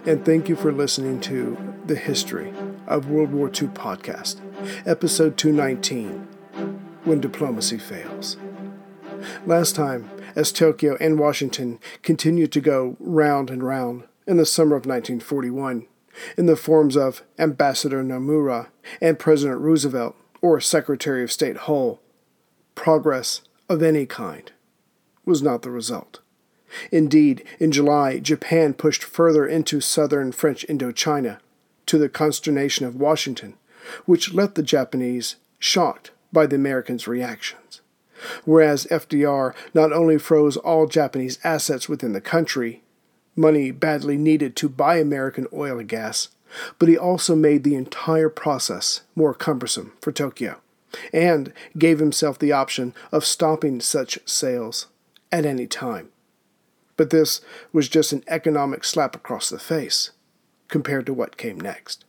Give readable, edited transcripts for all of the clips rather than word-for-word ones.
and thank you for listening to The History of World War II podcast, episode 219, When Diplomacy Fails. Last time, as Tokyo and Washington continued to go round and round in the summer of 1941, in the forms of Ambassador Nomura and President Roosevelt or Secretary of State Hull, progress of any kind was not the result. Indeed, in July, Japan pushed further into southern French Indochina, to the consternation of Washington, which left the Japanese shocked by the Americans' reactions. Whereas FDR not only froze all Japanese assets within the country, money badly needed to buy American oil and gas, but he also made the entire process more cumbersome for Tokyo, and gave himself the option of stopping such sales at any time. But this was just an economic slap across the face compared to what came next.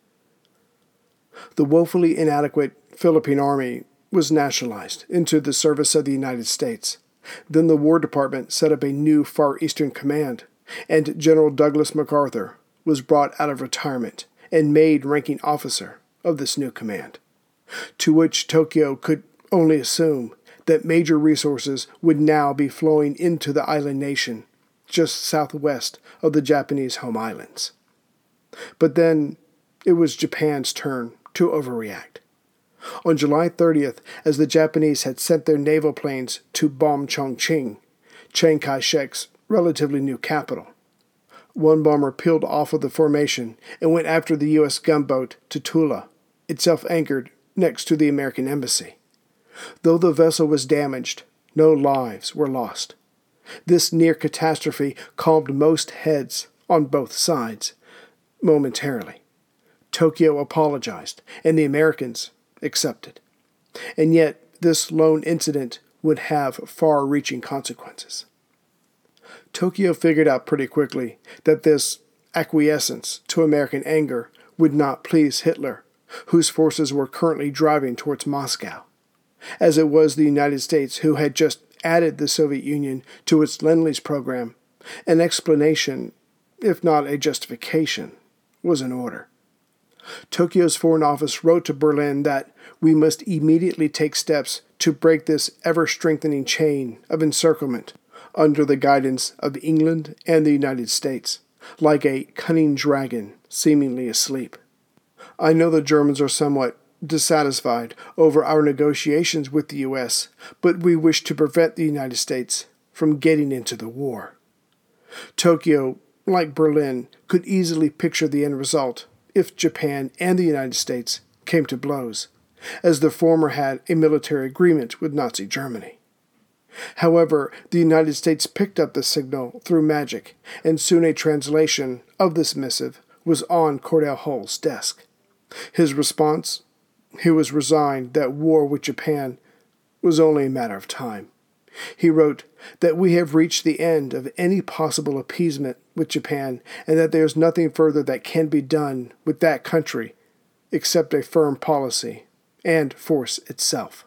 The woefully inadequate Philippine Army was nationalized into the service of the United States. Then the War Department set up a new Far Eastern Command, and General Douglas MacArthur was brought out of retirement and made ranking officer of this new command, to which Tokyo could only assume that major resources would now be flowing into the island nation just southwest of the Japanese home islands. But then it was Japan's turn to overreact. On July 30th, as the Japanese had sent their naval planes to bomb Chongqing, Chiang Kai-shek's relatively new capital, one bomber peeled off of the formation and went after the U.S. gunboat Totula, itself anchored next to the American embassy. Though the vessel was damaged, no lives were lost. This near catastrophe calmed most heads on both sides momentarily. Tokyo apologized, and the Americans accepted. And yet, this lone incident would have far-reaching consequences. Tokyo figured out pretty quickly that this acquiescence to American anger would not please Hitler, whose forces were currently driving towards Moscow, as it was the United States who had just added the Soviet Union to its Lend-Lease program. An explanation, if not a justification, was in order. Tokyo's Foreign Office wrote to Berlin that we must immediately take steps to break this ever-strengthening chain of encirclement under the guidance of England and the United States, like a cunning dragon seemingly asleep. I know the Germans are somewhat dissatisfied over our negotiations with the U.S., but we wish to prevent the United States from getting into the war. Tokyo, like Berlin, could easily picture the end result if Japan and the United States came to blows, as the former had a military agreement with Nazi Germany. However, the United States picked up the signal through magic, and soon a translation of this missive was on Cordell Hull's desk. His response? He was resigned that war with Japan was only a matter of time. He wrote that we have reached the end of any possible appeasement with Japan, and that there is nothing further that can be done with that country except a firm policy and force itself.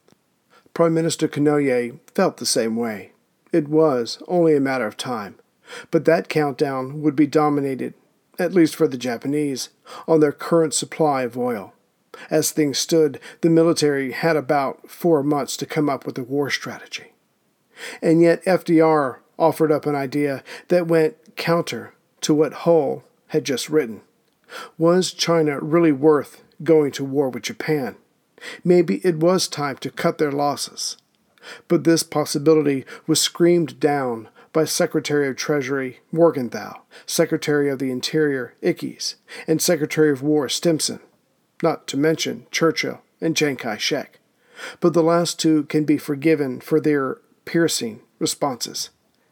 Prime Minister Konoye felt the same way. It was only a matter of time, but that countdown would be dominated, at least for the Japanese, on their current supply of oil. As things stood, the military had about 4 months to come up with a war strategy. And yet FDR offered up an idea that went counter to what Hull had just written. Was China really worth going to war with Japan? Maybe it was time to cut their losses. But this possibility was screamed down by Secretary of Treasury Morgenthau, Secretary of the Interior Ickes, and Secretary of War Stimson, not to mention Churchill and Chiang Kai-shek. But the last two can be forgiven for their piercing responses.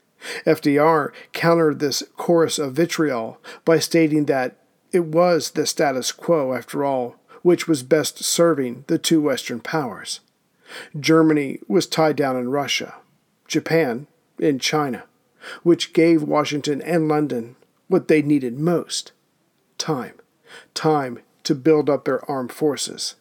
FDR countered this chorus of vitriol by stating that it was the status quo, after all, which was best serving the two Western powers. Germany was tied down in Russia, Japan in China, which gave Washington and London what they needed most: time to build up their armed forces.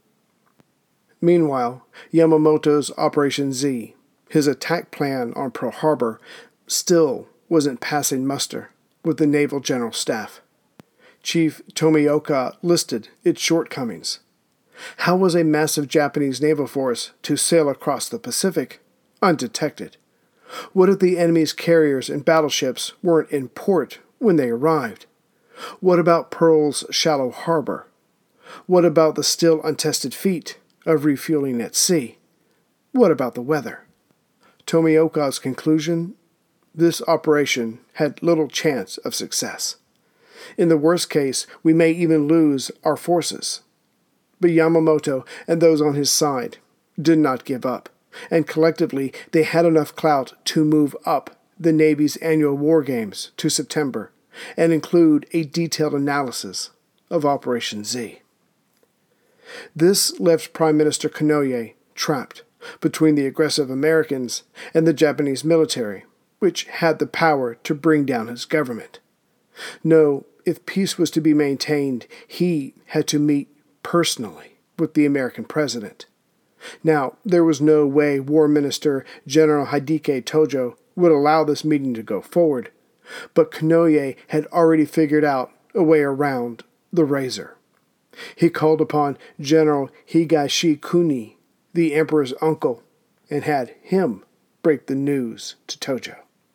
Meanwhile, Yamamoto's Operation Z, his attack plan on Pearl Harbor, still wasn't passing muster, with the Naval General Staff. Chief Tomioka listed its shortcomings. How was a massive Japanese naval force to sail across the Pacific undetected? What if the enemy's carriers and battleships weren't in port when they arrived? What about Pearl's shallow harbor? What about the still untested feat of refueling at sea? What about the weather? Tomioka's conclusion: this operation had little chance of success. In the worst case, we may even lose our forces. But Yamamoto and those on his side did not give up, and collectively they had enough clout to move up the Navy's annual war games to September and include a detailed analysis of Operation Z. This left Prime Minister Konoye trapped between the aggressive Americans and the Japanese military, which had the power to bring down his government. No, if peace was to be maintained, he had to meet personally with the American president. Now, there was no way War Minister General Hideki Tojo would allow this meeting to go forward, but Konoye had already figured out a way around the razor. He called upon General Higashikuni, the emperor's uncle, and had him break the news to Tojo.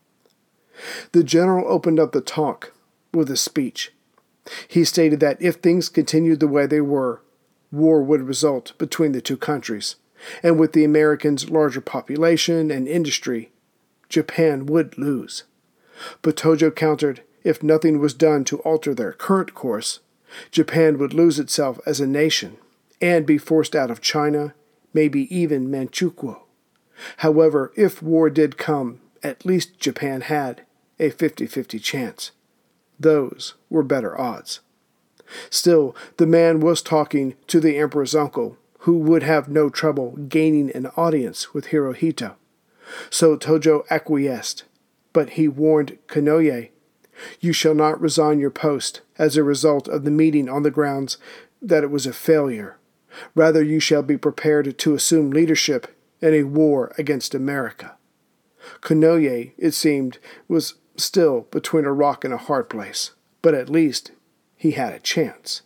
The general opened up the talk with a speech. He stated that if things continued the way they were, war would result between the two countries, and with the Americans' larger population and industry, Japan would lose. But Tojo countered, if nothing was done to alter their current course, Japan would lose itself as a nation and be forced out of China, maybe even Manchukuo. However, if war did come, at least Japan had a 50-50 chance. Those were better odds. Still, the man was talking to the emperor's uncle, who would have no trouble gaining an audience with Hirohito. So Tojo acquiesced, but he warned Konoye, "You shall not resign your post as a result of the meeting on the grounds that it was a failure. Rather, you shall be prepared to assume leadership in a war against America." Konoye, it seemed, was still between a rock and a hard place, but at least he had a chance.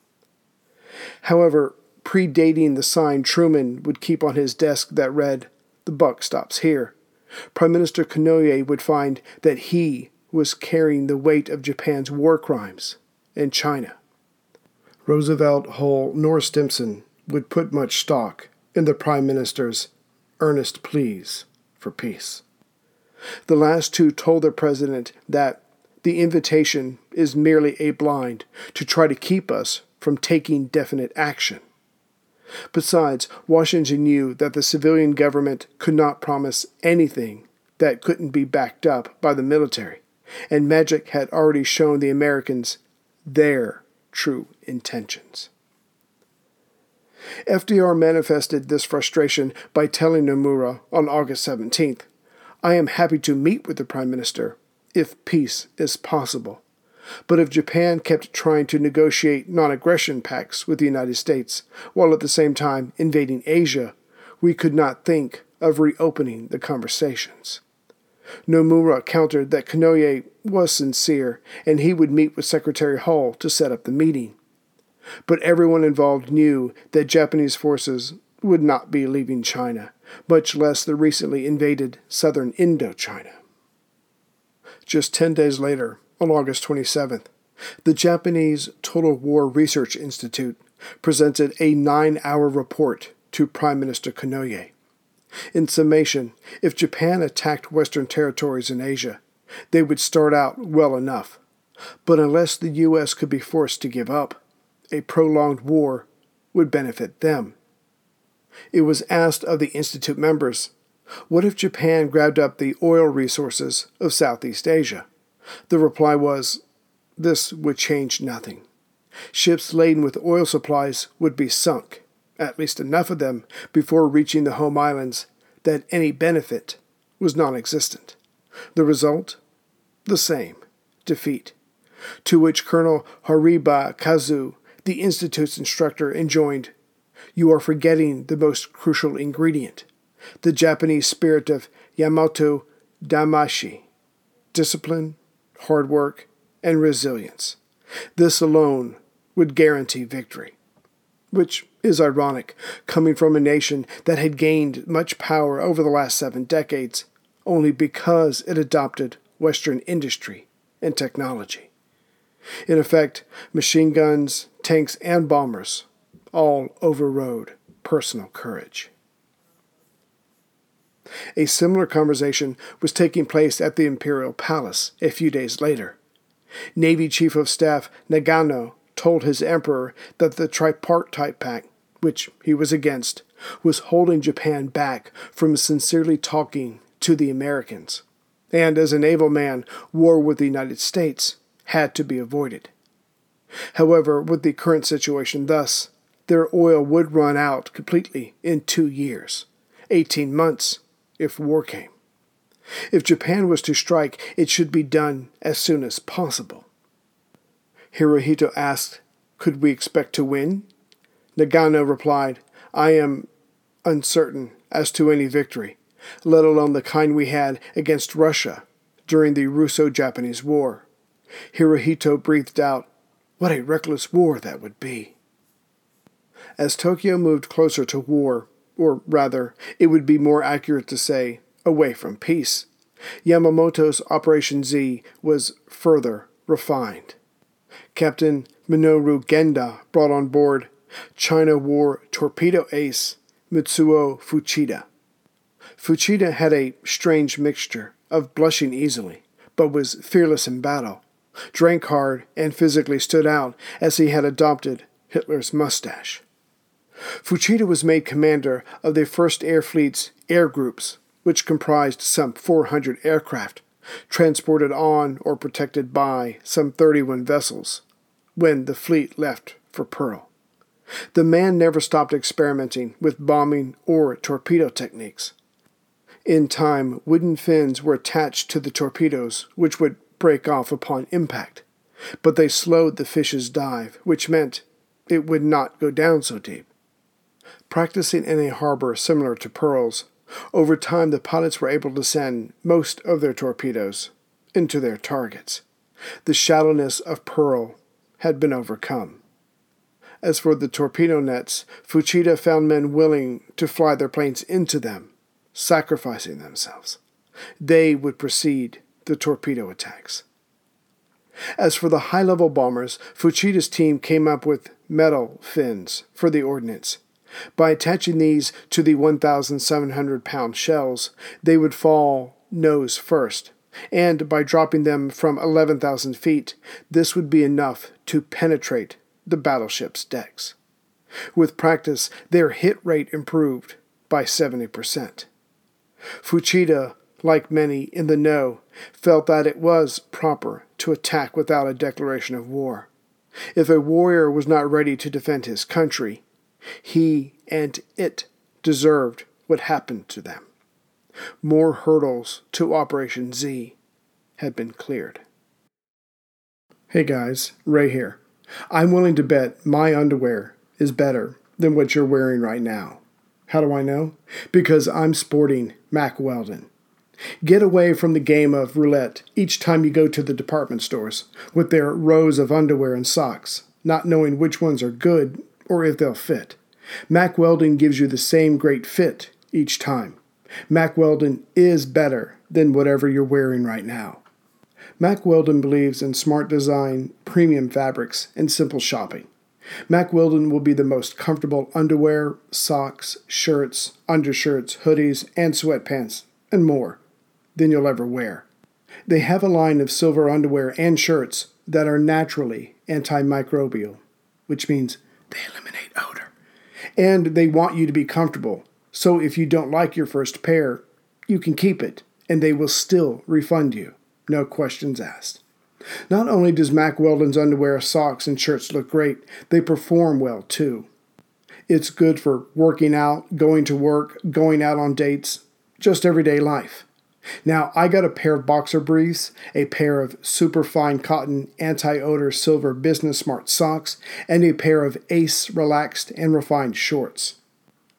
However, predating the sign Truman would keep on his desk that read, "The buck stops here," Prime Minister Konoye would find that he was carrying the weight of Japan's war crimes in China. Roosevelt, Hull, nor Stimson would put much stock in the Prime Minister's earnest pleas for peace. The last two told their president that the invitation is merely a blind to try to keep us from taking definite action. Besides, Washington knew that the civilian government could not promise anything that couldn't be backed up by the military, and Magic had already shown the Americans their true intentions. FDR manifested this frustration by telling Nomura on August 17th, "I am happy to meet with the Prime Minister if peace is possible. But if Japan kept trying to negotiate non-aggression pacts with the United States, while at the same time invading Asia, we could not think of reopening the conversations." Nomura countered that Konoye was sincere, and he would meet with Secretary Hull to set up the meeting. But everyone involved knew that Japanese forces would not be leaving China, much less the recently invaded southern Indochina. Just 10 days later, on August 27th, the Japanese Total War Research Institute presented a 9-hour report to Prime Minister Konoye. In summation, if Japan attacked Western territories in Asia, they would start out well enough. But unless the U.S. could be forced to give up, a prolonged war would benefit them. It was asked of the Institute members, what if Japan grabbed up the oil resources of Southeast Asia? The reply was, this would change nothing. Ships laden with oil supplies would be sunk, at least enough of them, before reaching the home islands that any benefit was non-existent. The result? The same, defeat. To which Colonel Hariba Kazu, the Institute's instructor, enjoined, "You are forgetting the most crucial ingredient, the Japanese spirit of Yamato Damashi, discipline, hard work, and resilience. This alone would guarantee victory, which is ironic, coming from a nation that had gained much power over the last 7 decades, only because it adopted Western industry and technology. In effect, machine guns, tanks, and bombers all overrode personal courage. A similar conversation was taking place at the Imperial Palace a few days later. Navy Chief of Staff Nagano told his emperor that the Tripartite Pact, which he was against, was holding Japan back from sincerely talking to the Americans, and as a naval man, war with the United States had to be avoided. However, with the current situation thus, their oil would run out completely in 2 years, 18 months, if war came. If Japan was to strike, it should be done as soon as possible. Hirohito asked, "Could we expect to win?" Nagano replied, "I am uncertain as to any victory, let alone the kind we had against Russia during the Russo-Japanese War." Hirohito breathed out, "What a reckless war that would be." As Tokyo moved closer to war, or rather, it would be more accurate to say, away from peace, Yamamoto's Operation Z was further refined. Captain Minoru Genda brought on board China War torpedo ace Mitsuo Fuchida. Fuchida had a strange mixture of blushing easily, but was fearless in battle, drank hard, and physically stood out as he had adopted Hitler's mustache. Fuchida was made commander of the 1st Air Fleet's air groups, which comprised some 400 aircraft, transported on or protected by some 31 vessels, when the fleet left for Pearl. The man never stopped experimenting with bombing or torpedo techniques. In time, wooden fins were attached to the torpedoes, which would break off upon impact, but they slowed the fish's dive, which meant it would not go down so deep. Practicing in a harbor similar to Pearl's, over time the pilots were able to send most of their torpedoes into their targets. The shallowness of Pearl had been overcome. As for the torpedo nets, Fuchida found men willing to fly their planes into them, sacrificing themselves. They would precede the torpedo attacks. As for the high-level bombers, Fuchida's team came up with metal fins for the ordnance. By attaching these to the 1,700-pound shells, they would fall nose first, and by dropping them from 11,000 feet, this would be enough to penetrate the battleship's decks. With practice, their hit rate improved by 70%. Fuchida, like many in the know, felt that it was proper to attack without a declaration of war. If a warrior was not ready to defend his country, he and it deserved what happened to them. More hurdles to Operation Z had been cleared. Hey guys, Ray here. I'm willing to bet my underwear is better than what you're wearing right now. How do I know? Because I'm sporting Mack Weldon. Get away from the game of roulette each time you go to the department stores with their rows of underwear and socks, not knowing which ones are good or if they'll fit. Mack Weldon gives you the same great fit each time. Mack Weldon is better than whatever you're wearing right now. Mack Weldon believes in smart design, premium fabrics, and simple shopping. Mack Weldon will be the most comfortable underwear, socks, shirts, undershirts, hoodies, and sweatpants, and more, than you'll ever wear. They have a line of silver underwear and shirts that are naturally antimicrobial, which means they eliminate odor. And they want you to be comfortable, so if you don't like your first pair, you can keep it, and they will still refund you, no questions asked. Not only does Mack Weldon's underwear, socks, and shirts look great, they perform well too. It's good for working out, going to work, going out on dates, just everyday life. Now, I got a pair of boxer briefs, a pair of superfine cotton anti-odor silver Business Smart socks, and a pair of Ace relaxed and refined shorts.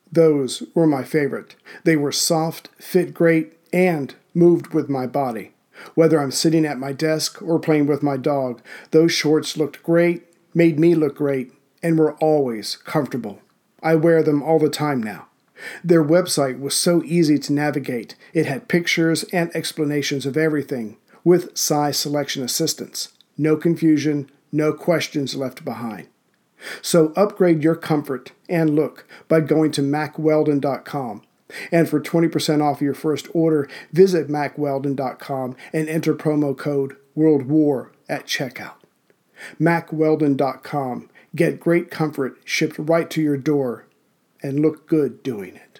Those were my favorite. They were soft, fit great, and moved with my body. Whether I'm sitting at my desk or playing with my dog, those shorts looked great, made me look great, and were always comfortable. I wear them all the time now. Their website was so easy to navigate. It had pictures and explanations of everything, with size selection assistance. No confusion, no questions left behind. So upgrade your comfort and look by going to MacWeldon.com. And for 20% off your first order, visit MacWeldon.com and enter promo code WorldWar at checkout. MacWeldon.com. Get great comfort shipped right to your door and look good doing it.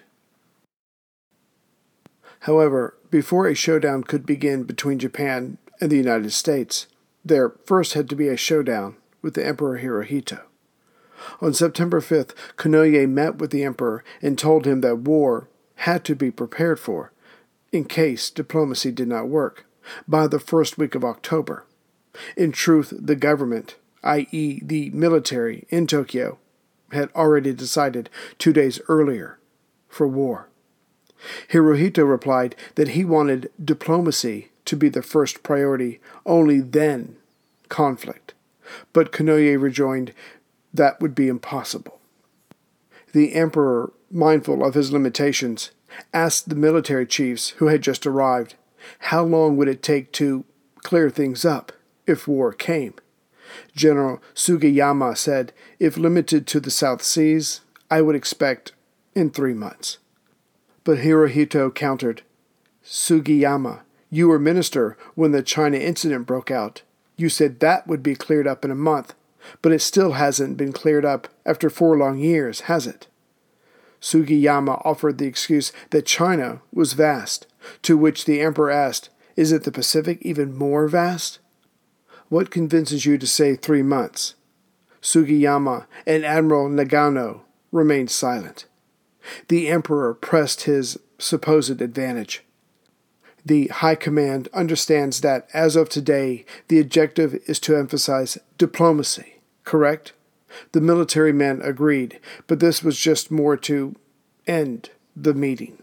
However, before a showdown could begin between Japan and the United States, there first had to be a showdown with the Emperor Hirohito. On September 5th, Konoye met with the emperor and told him that war had to be prepared for, in case diplomacy did not work, by the first week of October. In truth, the government, i.e. the military in Tokyo, had already decided 2 days earlier for war. Hirohito replied that he wanted diplomacy to be the first priority, only then conflict. But Konoye rejoined that would be impossible. The emperor, mindful of his limitations, asked the military chiefs who had just arrived, how long would it take to clear things up if war came? General Sugiyama said, if limited to the South Seas, I would expect in 3 months. But Hirohito countered, Sugiyama, you were minister when the China incident broke out. You said that would be cleared up in a month, but it still hasn't been cleared up after 4 long years, has it? Sugiyama offered the excuse that China was vast, to which the emperor asked, is it the Pacific even more vast? What convinces you to say 3 months? Sugiyama and Admiral Nagano remained silent. The emperor pressed his supposed advantage. The High Command understands that, as of today, the objective is to emphasize diplomacy, correct? The military men agreed, but this was just more to end the meeting.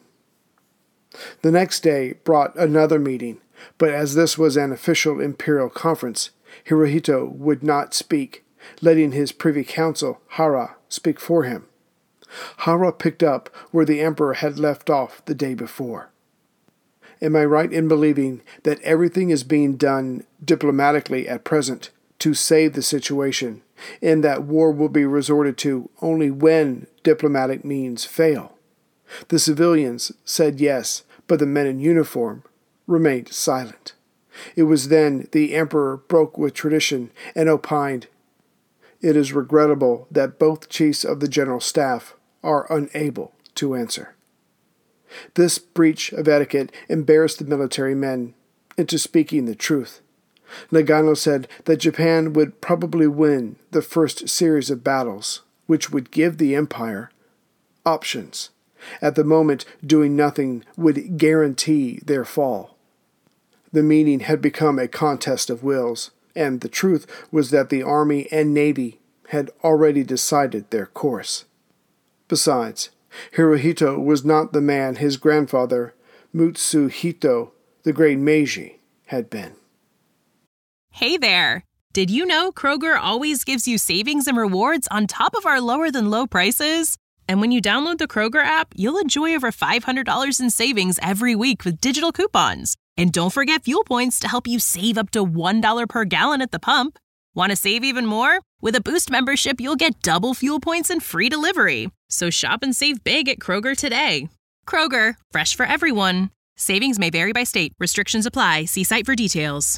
The next day brought another meeting, but as this was an official imperial conference, Hirohito would not speak, letting his privy council, Hara, speak for him. Hara picked up where the emperor had left off the day before. Am I right in believing that everything is being done diplomatically at present to save the situation, and that war will be resorted to only when diplomatic means fail? The civilians said yes, but the men in uniform remained silent. It was then the emperor broke with tradition and opined, it is regrettable that both chiefs of the general staff are unable to answer. This breach of etiquette embarrassed the military men into speaking the truth. Nagano said that Japan would probably win the first series of battles, which would give the empire options. At the moment, doing nothing would guarantee their fall. The meeting had become a contest of wills, and the truth was that the Army and Navy had already decided their course. Besides, Hirohito was not the man his grandfather, Mutsuhito, the Great Meiji, had been. Hey there! Did you know Kroger always gives you savings and rewards on top of our lower-than-low prices? And when you download the Kroger app, you'll enjoy over $500 in savings every week with digital coupons. And don't forget fuel points to help you save up to $1 per gallon at the pump. Want to save even more? With a Boost membership, you'll get double fuel points and free delivery. So shop and save big at Kroger today. Kroger, fresh for everyone. Savings may vary by state. Restrictions apply. See site for details.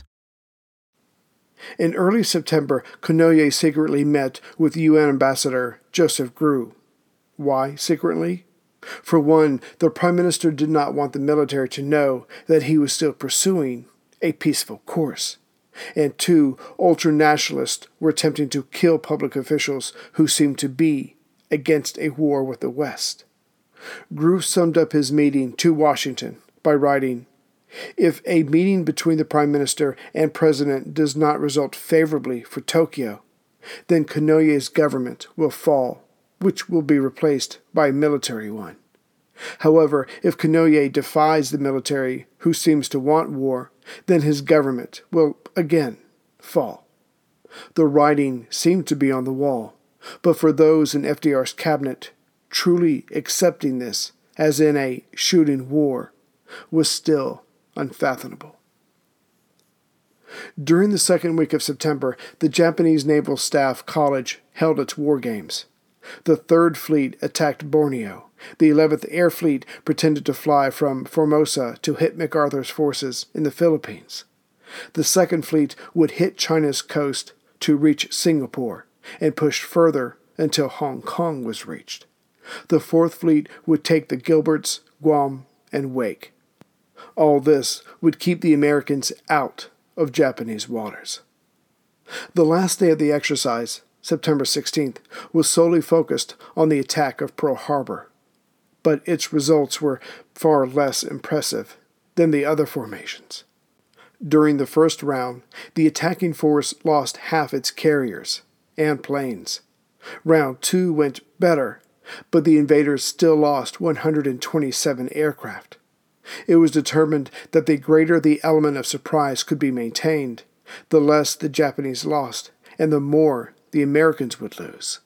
In early September, Konoye secretly met with UN Ambassador Joseph Grew. Why secretly? For one, the Prime Minister did not want the military to know that he was still pursuing a peaceful course. And two, ultranationalists were attempting to kill public officials who seemed to be against a war with the West. Grew summed up his meeting to Washington by writing, if a meeting between the Prime Minister and President does not result favorably for Tokyo, then Konoye's government will fall, which will be replaced by a military one. However, if Konoye defies the military who seems to want war, then his government will again fall. The writing seemed to be on the wall, but for those in FDR's cabinet, truly accepting this as in a shooting war was still unfathomable. During the second week of September, the Japanese Naval Staff College held its war games. The 3rd Fleet attacked Borneo. The 11th Air Fleet pretended to fly from Formosa to hit MacArthur's forces in the Philippines. The 2nd Fleet would hit China's coast to reach Singapore and push further until Hong Kong was reached. The 4th Fleet would take the Gilberts, Guam, and Wake. All this would keep the Americans out of Japanese waters. The last day of the exercise, September 16th, was solely focused on the attack of Pearl Harbor, but its results were far less impressive than the other formations. During the first round, the attacking force lost half its carriers and planes. Round 2 went better, but the invaders still lost 127 aircraft. It was determined that the greater the element of surprise could be maintained, the less the Japanese lost, and the more the Americans would lose.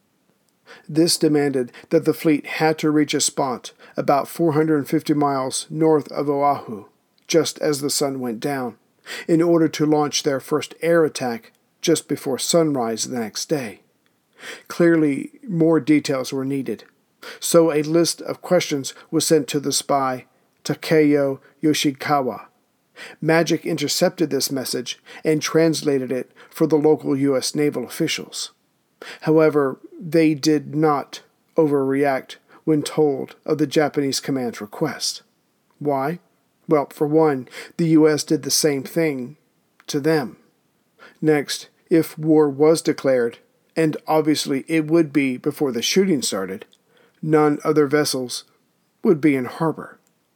This demanded that the fleet had to reach a spot about 450 miles north of Oahu, just as the sun went down, in order to launch their first air attack just before sunrise the next day. Clearly, more details were needed, so a list of questions was sent to the spy Takeyo Yoshikawa. Magic intercepted this message and translated it for the local U.S. naval officials. However, they did not overreact when told of the Japanese command's request. Why? Well, for one, the U.S. did the same thing to them. Next, if war was declared, and obviously it would be before the shooting started, none of their vessels would be in harbor.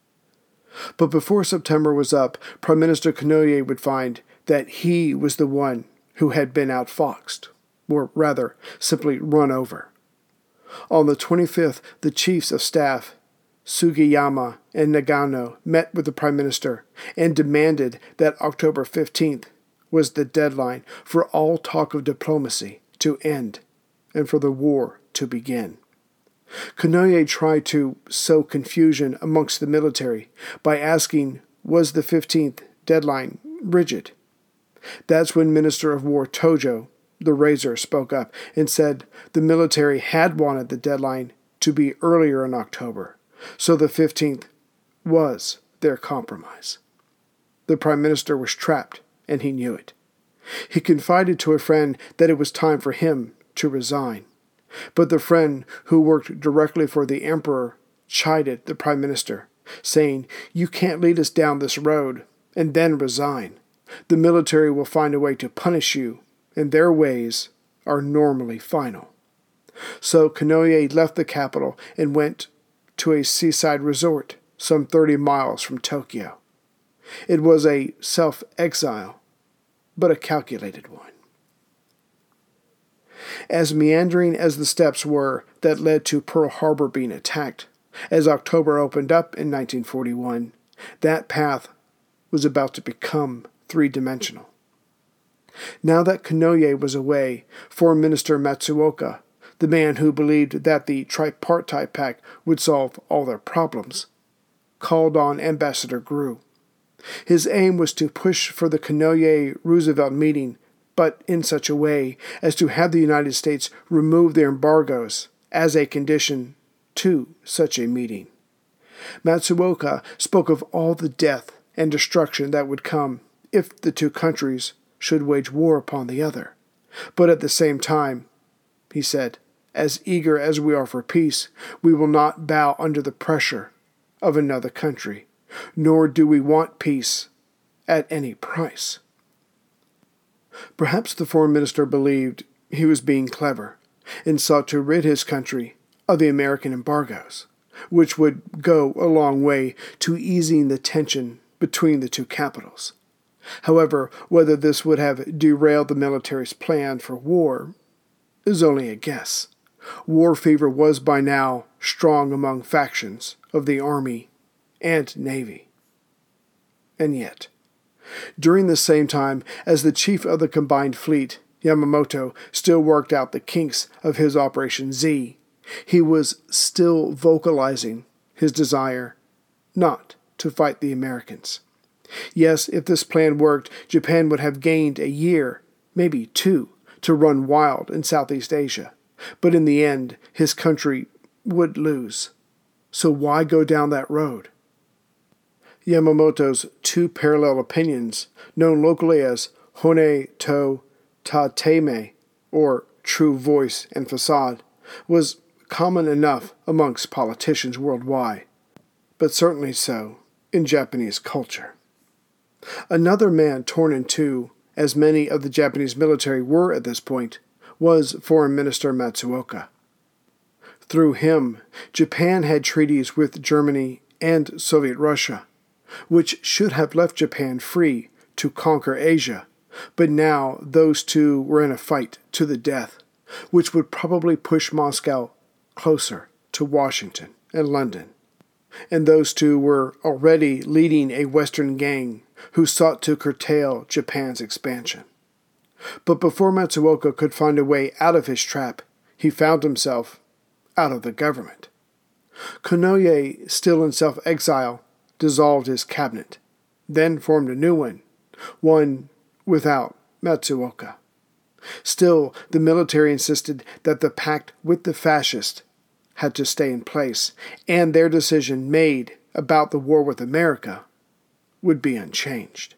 But before September was up, Prime Minister Konoye would find that he was the one who had been outfoxed, or rather, simply run over. On the 25th, the chiefs of staff, Sugiyama and Nagano, met with the Prime Minister and demanded that October 15th was the deadline for all talk of diplomacy to end and for the war to begin. Konoye tried to sow confusion amongst the military by asking, was the 15th deadline rigid? That's when Minister of War Tojo, the Razor, spoke up and said the military had wanted the deadline to be earlier in October, so the 15th was their compromise. The Prime Minister was trapped, and he knew it. He confided to a friend that it was time for him to resign. But the friend who worked directly for the Emperor chided the Prime Minister, saying, "You can't lead us down this road and then resign. The military will find a way to punish you, and their ways are normally final." So Konoye left the capital and went to a seaside resort some 30 miles from Tokyo. It was a self-exile, but a calculated one. As meandering as the steps were that led to Pearl Harbor being attacked, as October opened up in 1941, that path was about to become three-dimensional. Now that Konoye was away, Foreign Minister Matsuoka, the man who believed that the Tripartite Pact would solve all their problems, called on Ambassador Grew. His aim was to push for the Konoye-Roosevelt meeting, but in such a way as to have the United States remove their embargoes as a condition to such a meeting. Matsuoka spoke of all the death and destruction that would come if the two countries should wage war upon the other. But at the same time, he said, as eager as we are for peace, we will not bow under the pressure of another country, nor do we want peace at any price. Perhaps the foreign minister believed he was being clever and sought to rid his country of the American embargoes, which would go a long way to easing the tension between the two capitals. However, whether this would have derailed the military's plan for war is only a guess. War fever was by now strong among factions of the Army and Navy. And yet, during the same time as the chief of the combined fleet, Yamamoto, still worked out the kinks of his Operation Z, he was still vocalizing his desire not to fight the Americans. Yes, if this plan worked, Japan would have gained a year, maybe 2, to run wild in Southeast Asia. But in the end, his country would lose. So why go down that road? Yamamoto's 2 parallel opinions, known locally as Hone to Tateme, or true voice and facade, was common enough amongst politicians worldwide, but certainly so in Japanese culture. Another man torn in two, as many of the Japanese military were at this point, was Foreign Minister Matsuoka. Through him, Japan had treaties with Germany and Soviet Russia, which should have left Japan free to conquer Asia, but now those two were in a fight to the death, which would probably push Moscow closer to Washington and London. And those two were already leading a Western gang who sought to curtail Japan's expansion. But before Matsuoka could find a way out of his trap, he found himself out of the government. Konoye, still in self-exile, dissolved his cabinet, then formed a new one without Matsuoka. Still, the military insisted that the pact with the fascists had to stay in place, and their decision made about the war with America would be unchanged.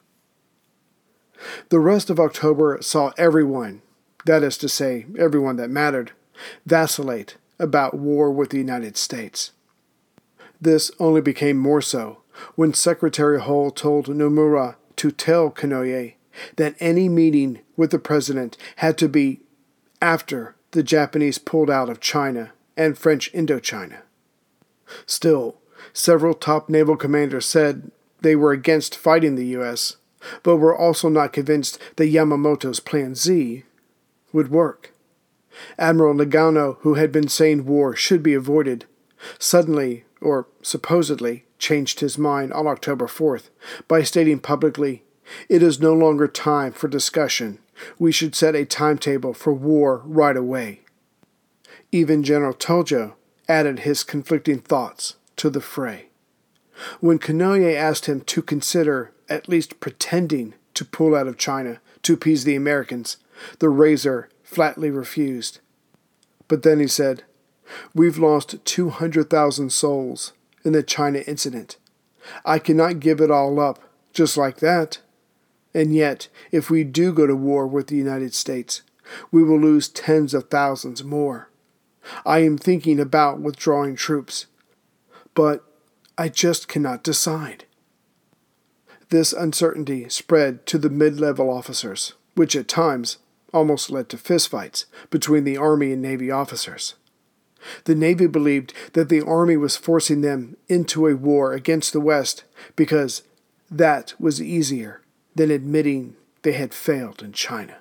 The rest of October saw everyone, that is to say, everyone that mattered, vacillate about war with the United States. This only became more so when Secretary Hull told Nomura to tell Konoye that any meeting with the president had to be after the Japanese pulled out of China and French Indochina. Still, several top naval commanders said they were against fighting the U.S., but were also not convinced that Yamamoto's Plan Z would work. Admiral Nagano, who had been saying war should be avoided, suddenly, or supposedly, changed his mind on October 4th by stating publicly, "It is no longer time for discussion. We should set a timetable for war right away." Even General Tojo added his conflicting thoughts to the fray. When Konoye asked him to consider at least pretending to pull out of China to appease the Americans, the Razor flatly refused. But then he said, "We've lost 200,000 souls in the China incident. I cannot give it all up just like that. And yet, if we do go to war with the United States, we will lose tens of thousands more. I am thinking about withdrawing troops, but I just cannot decide." This uncertainty spread to the mid-level officers, which at times almost led to fistfights between the Army and Navy officers. The Navy believed that the Army was forcing them into a war against the West because that was easier than admitting they had failed in China.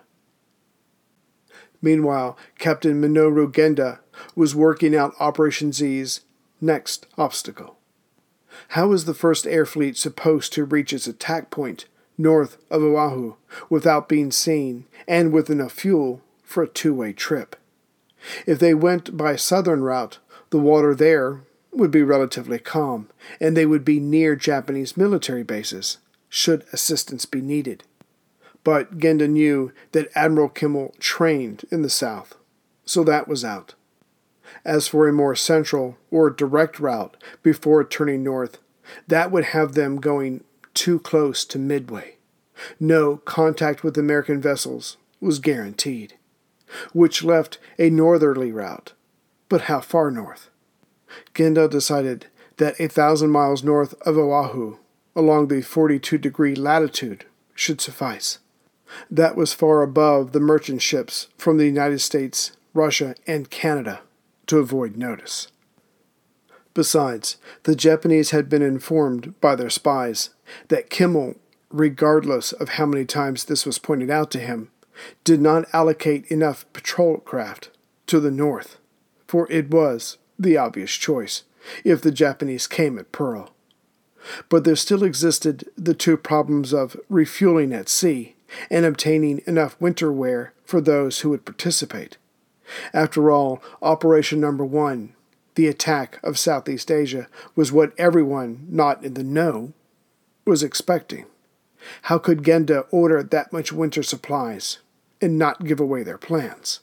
Meanwhile, Captain Minoru Genda was working out Operation Z's next obstacle. How was the 1st Air Fleet supposed to reach its attack point north of Oahu without being seen and with enough fuel for a 2-way trip? If they went by a southern route, the water there would be relatively calm, and they would be near Japanese military bases, should assistance be needed. But Genda knew that Admiral Kimmel trained in the south, so that was out. As for a more central or direct route before turning north, that would have them going too close to Midway. No contact with American vessels was guaranteed, which left a northerly route. But how far north? Genda decided that 1,000 miles north of Oahu, along the 42-degree latitude, should suffice. That was far above the merchant ships from the United States, Russia, and Canada to avoid notice. Besides, the Japanese had been informed by their spies that Kimmel, regardless of how many times this was pointed out to him, did not allocate enough patrol craft to the north for it was the obvious choice if the Japanese came at Pearl. But there still existed the two problems of refueling at sea and obtaining enough winter wear for those who would participate. After all, Operation No. 1, the attack of Southeast Asia, was what everyone not in the know was expecting. How could Genda order that much winter supplies and not give away their plans?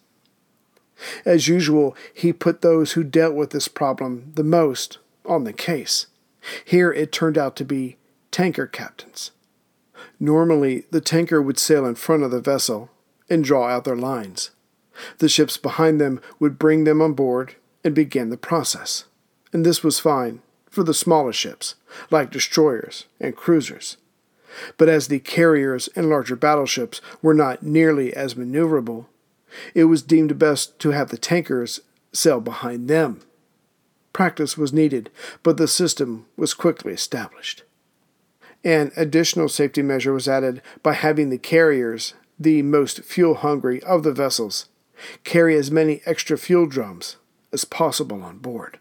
As usual, he put those who dealt with this problem the most on the case. Here it turned out to be tanker captains. Normally, the tanker would sail in front of the vessel and draw out their lines. The ships behind them would bring them on board and begin the process. And this was fine for the smaller ships, like destroyers and cruisers. But as the carriers and larger battleships were not nearly as maneuverable, it was deemed best to have the tankers sail behind them. Practice was needed, but the system was quickly established. An additional safety measure was added by having the carriers, the most fuel-hungry of the vessels, carry as many extra fuel drums as possible on board.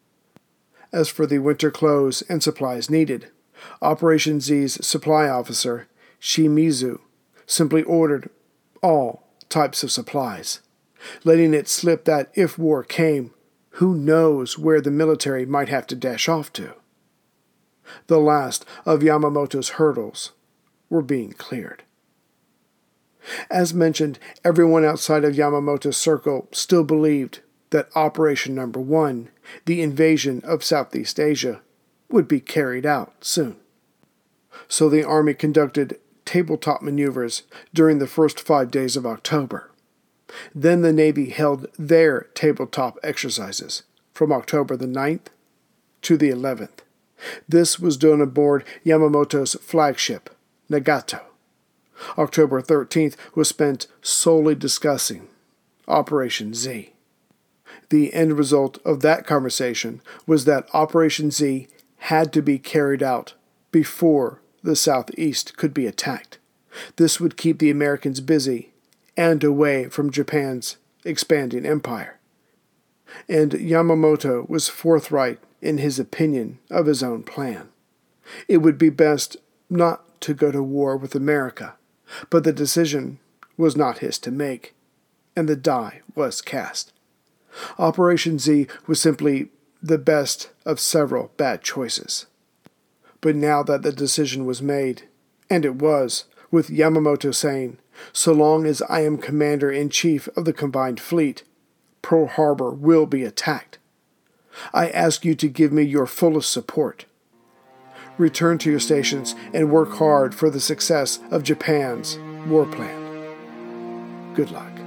As for the winter clothes and supplies needed, Operation Z's supply officer, Shimizu, simply ordered all types of supplies, letting it slip that if war came, who knows where the military might have to dash off to. The last of Yamamoto's hurdles were being cleared. As mentioned, everyone outside of Yamamoto's circle still believed that Operation No. 1, the invasion of Southeast Asia, would be carried out soon. So the Army conducted tabletop maneuvers during the first 5 days of October. Then the Navy held their tabletop exercises from October the 9th to the 11th. This was done aboard Yamamoto's flagship, Nagato. October 13th was spent solely discussing Operation Z. The end result of that conversation was that Operation Z had to be carried out before the Southeast could be attacked. This would keep the Americans busy and away from Japan's expanding empire. And Yamamoto was forthright in his opinion of his own plan. It would be best not to go to war with America, but the decision was not his to make, and the die was cast. Operation Z was simply the best of several bad choices. But now that the decision was made, and it was, with Yamamoto saying, "So long as I am Commander-in-Chief of the Combined Fleet, Pearl Harbor will be attacked. I ask you to give me your fullest support. Return to your stations and work hard for the success of Japan's war plan. Good luck."